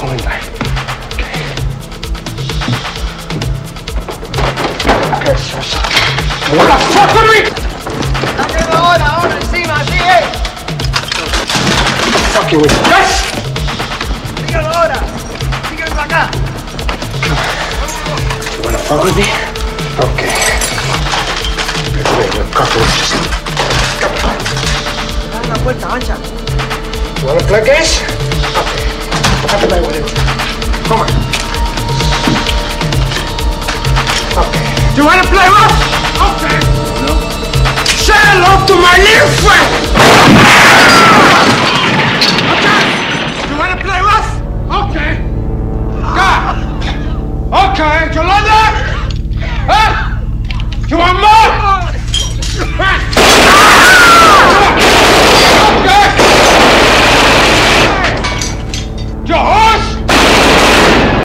falling back. Okay, Sasha. What the fuck with me? Ahora, encima, sigue. Fuck you with me. Yes! Síguelo ahora. Síguelo para acá. You wanna fuck with me? Okay. Wait, cockroaches. Come on. Dale una puerta, ancha. You wanna play games? Okay. We'll have to play with it. Come on. Okay. You wanna play rough? Okay. No. Say hello to my little friend! Okay. You wanna play rough? Okay. God. Okay. You like that? Huh? You want more? Okay. Yo,